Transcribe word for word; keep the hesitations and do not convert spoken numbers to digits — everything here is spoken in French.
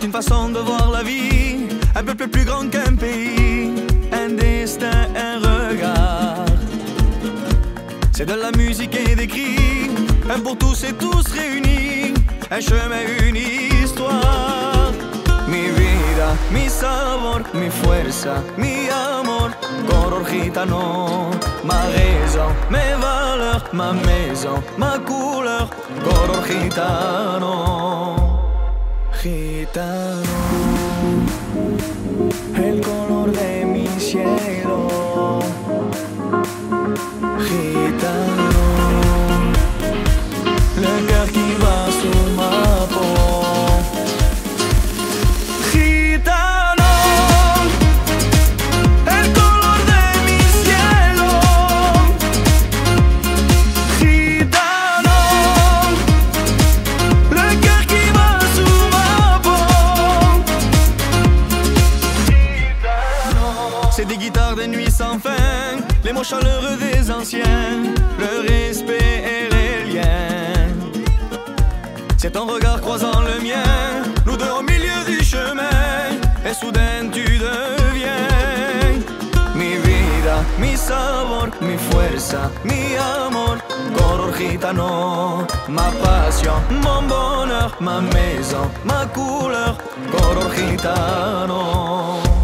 une façon de voir la vie, un peuple plus grand qu'un pays, un destin, un regard. C'est de la musique et des cris, un pour tous et tous réunis, un chemin, une histoire. Mi vida, mi sabor, mi fuerza, mi amor, color gitano. Ma raison, mes valeurs, ma maison, ma couleur, color gitano. Gitano, el color de mi cielo. Gitano, le cœur qui va sous ma peau. Gitano, el color de mi cielo. Gitano, le cœur qui va sous ma peau. Gitano, c'est des guitares de nuit sans fin, les mots chaleureux des anciens, le respect et les liens. C'est ton regard croisant le mien, nous deux au milieu du chemin, et soudain tu deviens mi vida, mi sabor, mi fuerza, mi amor, color gitano. Ma passion, mon bonheur, ma maison, ma couleur, color gitano.